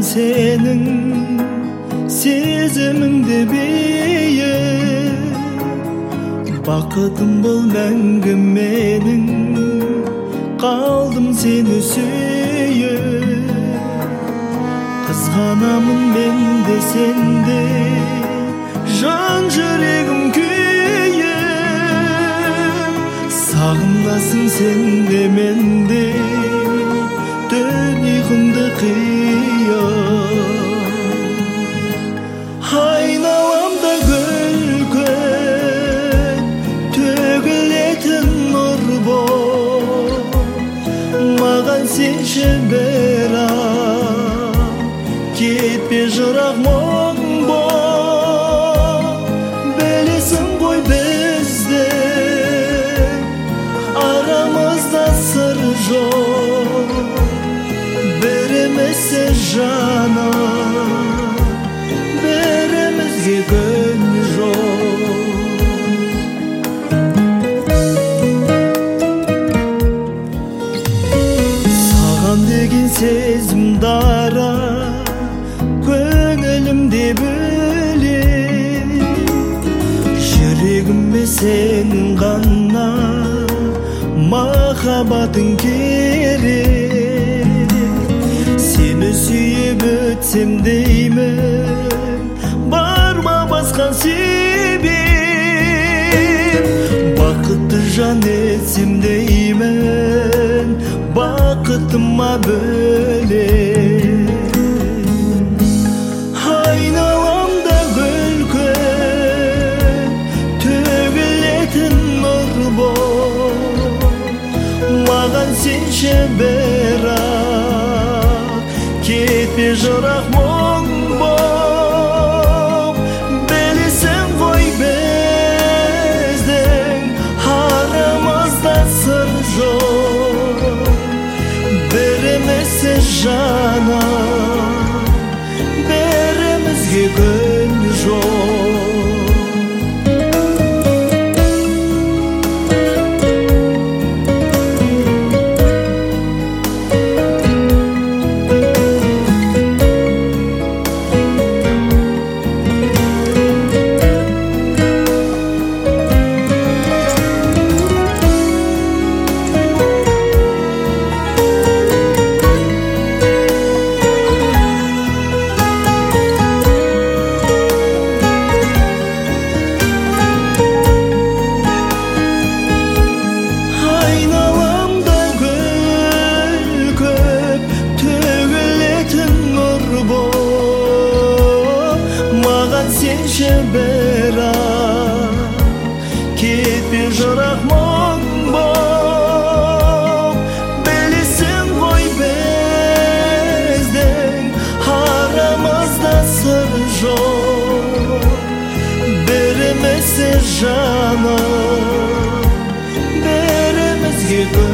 senin сезіміңді бейіп, бақытым бол мәңгі менің, қалдым сені сүйіп. Қызғанамын мен де сенде, жан жүрегім күйіп. Сағындасың сен де мен де, түн ұйқымды қиып. Айналамда гүл-гүл төгілетін нұр бол, маған сенші бірақ, кетпе жырақ мұң бол. Білесің ғой бізде арамызда сыр жоқ, бірімізсі жаным, бірімізге күн жоқ. Саған деген сезім дара көңілімде бөлек, жүрегіме сенің ғана махаббатың керек. Сені сүйіп өтсем деймін, бар ма басқа себеп? Бақытты жан етсем деймін, бақытыма бөлек. Айналамда гүл-гүл төгілетін нұр бол, маған сенші бірақ, кетпе жырақ мұң бол. Білесің ғой біздің арамызда сыр жоқ, бірімізсі жаным, бірімізге күн жоқ. Сенші бірақ, кетпе жырақ мұң бол. Білесің ғой біздің арамызда сыр жоқ, бірімізсі жаным, бірімізге